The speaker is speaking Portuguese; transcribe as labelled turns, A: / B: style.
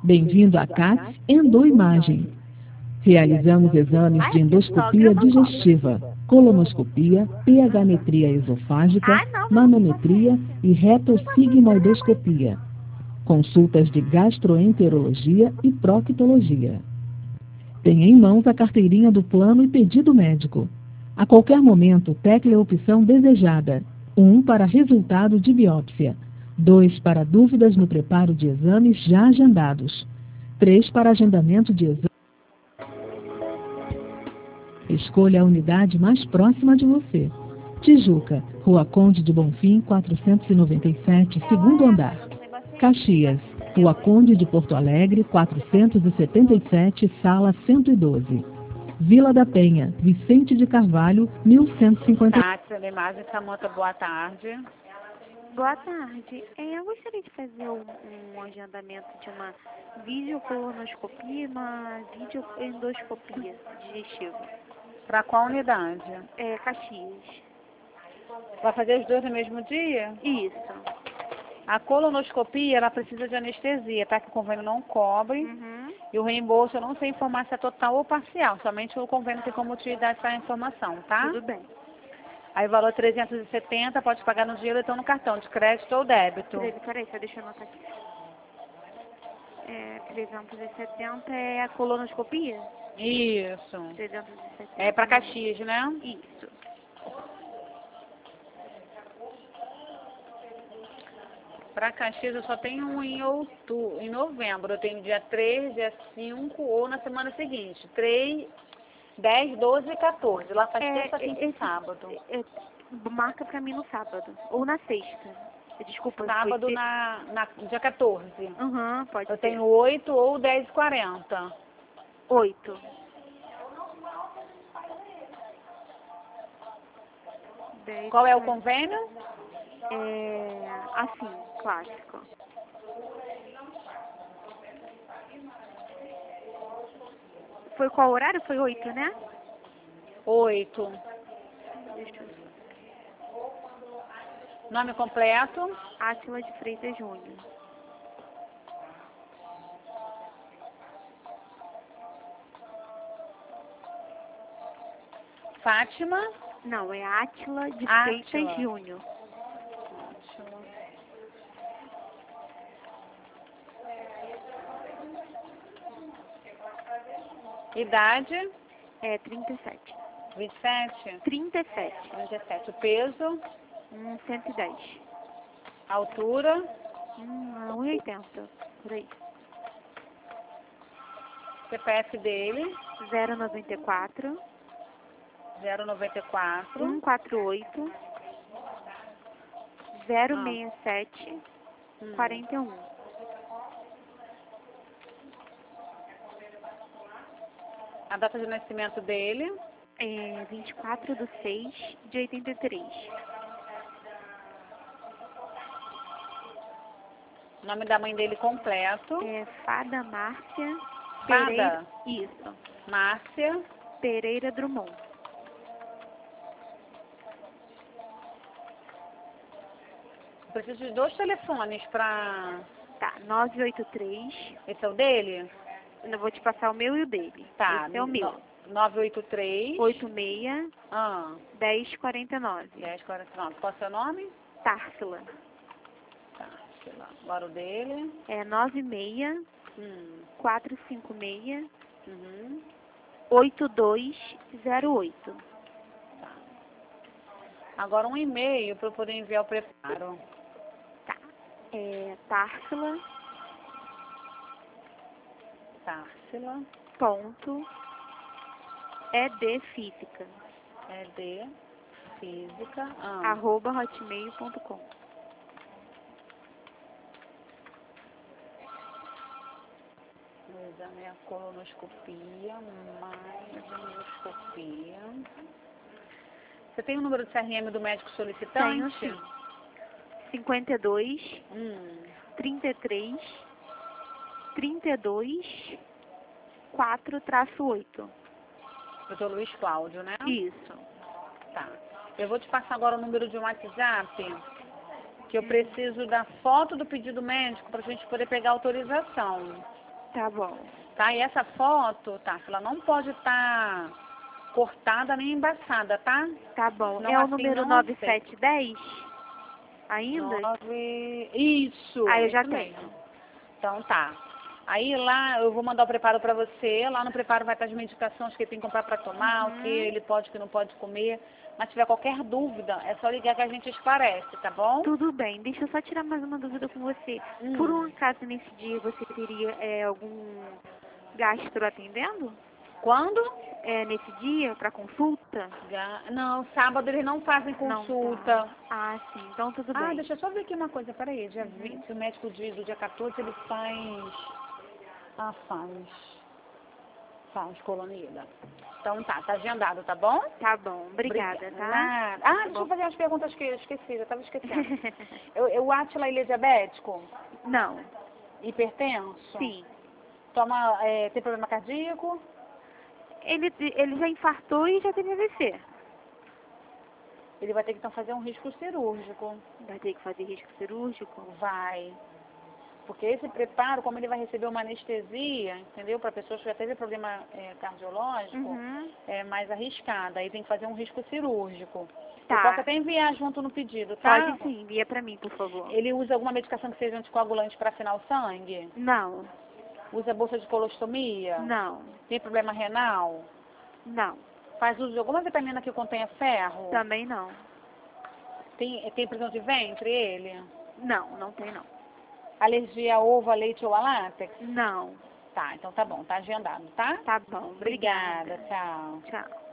A: Bem-vindo à CATS Endoimagem. Realizamos exames de endoscopia digestiva, colonoscopia, pH-metria esofágica, manometria e retossigmoidoscopia. Consultas de gastroenterologia e proctologia. Tenha em mãos a carteirinha do plano e pedido médico. A qualquer momento, tecle a opção desejada. 1 para resultado de biópsia. 2 para dúvidas no preparo de exames já agendados. 3 para agendamento de exames. Escolha a unidade mais próxima de você. Tijuca, Rua Conde de Bonfim, 497, segundo andar. Caxias, Rua Conde de Porto Alegre, 477, sala 112. Vila da Penha, Vicente de Carvalho, 1150.
B: Kátia, Lemagem Samanta, boa tarde.
C: Boa tarde. Eu gostaria de fazer um agendamento de uma videocolonoscopia e uma videoendoscopia digestiva.
B: Para qual unidade?
C: Caxias.
B: Vai fazer os dois no mesmo dia?
C: Isso.
B: A colonoscopia, ela precisa de anestesia, tá? Que o convênio não cobre.
C: Uhum.
B: E o reembolso, eu não sei informar se é total ou parcial. Somente o convênio tem como utilidade essa informação, tá?
C: Tudo bem.
B: Aí o valor é 370, pode pagar no dinheiro ou então no cartão, de crédito ou débito.
C: Peraí, só deixa eu anotar aqui. 370 é a colonoscopia?
B: Isso.
C: 370.
B: É para Caxias, né?
C: Isso.
B: Para Caxias eu só tenho um em novembro. Eu tenho dia 3, dia 5 ou na semana seguinte. 3, 10, 12 e 14. Lá faz terça, quinta e sábado.
C: Marca pra mim no sábado. Ou na sexta. Desculpa.
B: Sábado dia 14.
C: Pode
B: Eu
C: ser.
B: tenho 8 ou 10 e 40.
C: 8.
B: Qual é o convênio?
C: Assim, clássico. Foi qual horário? Foi 8, né?
B: 8.
C: Deixa eu...
B: Nome completo?
C: Átila de Freitas Júnior.
B: Fátima?
C: Não, é Átila de Freitas Júnior.
B: Idade?
C: 37.
B: 27?
C: 37.
B: 37. O peso?
C: 110.
B: Altura?
C: 1,80. Por aí.
B: CPF dele?
C: 094.
B: 094.
C: 148. 067. 41.
B: A data de nascimento dele?
C: 24/6/83.
B: O nome da mãe dele completo?
C: Fada Márcia
B: Fada?
C: Pereira. Isso.
B: Márcia
C: Pereira Drummond.
B: Preciso de 2 telefones para...
C: Tá, 983.
B: Esse é o dele?
C: Eu vou te passar o meu e o dele.
B: Tá.
C: Esse é o meu.
B: 983...
C: 86... 1049.
B: 1049. Qual é o seu nome?
C: Társila.
B: Társila. Agora o dele?
C: 96... 456... 8208.
B: Tá. Agora um e-mail para eu poder enviar o preparo.
C: Tá. Társila.
B: Társila.
C: Ponto. Física.
B: Física.
C: @hotmail.com.
B: Exame a colonoscopia, mais endoscopia. Você tem o número de CRM do médico solicitante?
C: Tenho, sim. 52 33 32 4-8.
B: Doutor Luiz Cláudio, né?
C: Isso.
B: Tá. Eu vou te passar agora o número de um WhatsApp, que eu preciso da foto do pedido médico para a gente poder pegar a autorização.
C: Tá bom.
B: Tá? E essa foto, tá? Ela não pode estar cortada nem embaçada, tá?
C: Tá bom.
B: Não,
C: É o
B: assim,
C: número
B: não
C: 9710? Ainda?
B: 9... Isso!
C: Ah, eu já
B: isso
C: tenho.
B: mesmo. Então tá. Aí lá eu vou mandar o preparo para você. Lá no preparo vai estar as medicações que ele tem que comprar para tomar, o que ele pode, o que não pode comer. Mas se tiver qualquer dúvida, é só ligar que a gente esclarece, tá bom?
C: Tudo bem. Deixa eu só tirar mais uma dúvida com você. Por um acaso, nesse dia, você teria algum gastro atendendo?
B: Quando?
C: Nesse dia, para consulta?
B: Não, sábado eles não fazem
C: Não
B: consulta.
C: tá. Ah, sim. Então tudo
B: Ah,
C: bem.
B: deixa eu só ver aqui uma coisa, peraí. Dia 20, o médico do dia 14, ele faz... Ah, faz colonida. Então tá agendado, tá bom?
C: Tá bom. Obrigada, tá?
B: Nada. Ah, deixa eu fazer umas perguntas que eu esqueci, já tava esquecendo. O Átila, ele é diabético?
C: Não.
B: Hipertenso?
C: Sim.
B: Toma, tem problema cardíaco?
C: Ele já infartou e já teve AVC.
B: Ele vai ter que então fazer um risco cirúrgico.
C: Vai ter que fazer risco cirúrgico?
B: Vai. Porque esse preparo, como ele vai receber uma anestesia, entendeu? Para pessoas que já teve problema cardiológico, é mais arriscada. Aí tem que fazer um risco cirúrgico.
C: Tá.
B: Eu posso até enviar junto no pedido, tá?
C: Pode sim, envia pra mim, por favor.
B: Ele usa alguma medicação que seja anticoagulante para afinar o sangue?
C: Não.
B: Usa bolsa de colostomia?
C: Não.
B: Tem problema renal?
C: Não.
B: Faz uso de alguma vitamina que contenha ferro?
C: Também não.
B: Tem prisão de ventre ele?
C: Não, não tem não.
B: Alergia a ovo, a leite ou a látex?
C: Não.
B: Tá, então tá bom, tá agendado, tá?
C: Tá bom,
B: Obrigada, tchau.
C: Tchau.